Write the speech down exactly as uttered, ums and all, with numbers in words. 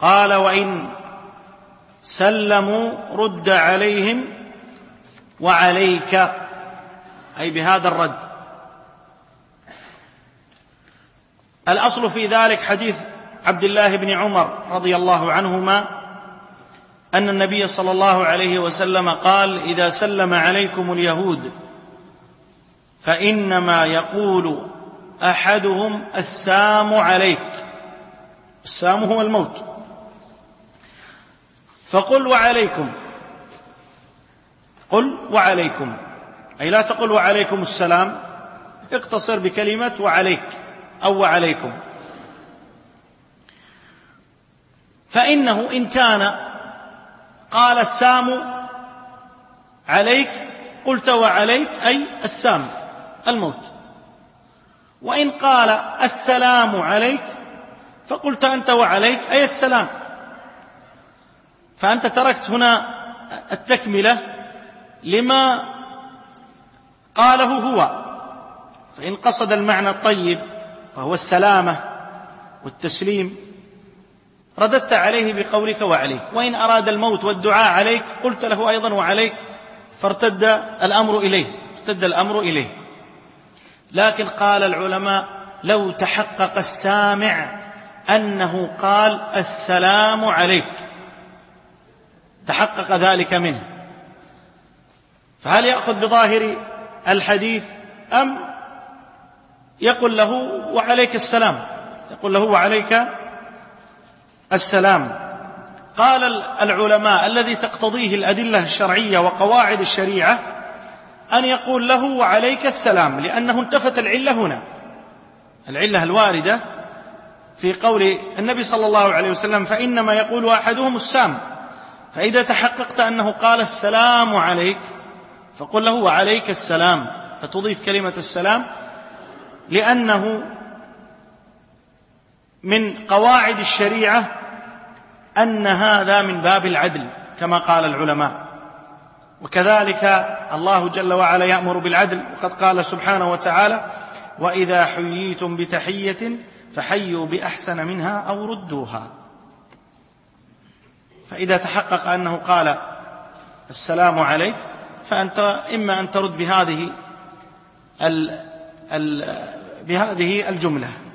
قال: وإن سلموا رد عليهم وعليك، أي بهذا الرد. الأصل في ذلك حديث عبد الله بن عمر رضي الله عنهما أن النبي صلى الله عليه وسلم قال: إذا سلم عليكم اليهود فإنما يقول أحدهم السام عليك. السام هو الموت. فقل وعليكم، قل وعليكم، أي لا تقل وعليكم السلام، اقتصر بكلمة وعليك أو وعليكم. فإنه إن كان قال السام عليك قلت وعليك، أي السام الموت. وإن قال السلام عليك فقلت أنت وعليك، أي السلام. فأنت تركت هنا التكملة لما قاله هو. فإن قصد المعنى الطيب وهو السلامة والتسليم رددت عليه بقولك وعليك. وإن أراد الموت والدعاء عليك قلت له أيضا وعليك، فارتد الأمر إليه ارتد الأمر إليه. لكن قال العلماء: لو تحقق السامع أنه قال السلام عليك، تحقق ذلك منه، فهل يأخذ بظاهر الحديث أم يقول له وعليك السلام؟ يقول له وعليك السلام. قال العلماء: الذي تقتضيه الأدلة الشرعية وقواعد الشريعة أن يقول له وعليك السلام، لأنه انتفت العلة هنا، العلة الواردة في قول النبي صلى الله عليه وسلم: فإنما يقول أحدهم السام. فإذا تحققت أنه قال السلام عليك فقل له وعليك السلام، فتضيف كلمة السلام، لأنه من قواعد الشريعة أن هذا من باب العدل كما قال العلماء. وكذلك الله جل وعلا يأمر بالعدل، وقد قال سبحانه وتعالى: وإذا حييتم بتحية فحيوا بأحسن منها أو ردوها. فإذا تحقق أنه قال السلام عليك فأنت إما أن ترد بهذه ال ال بهذه الجملة.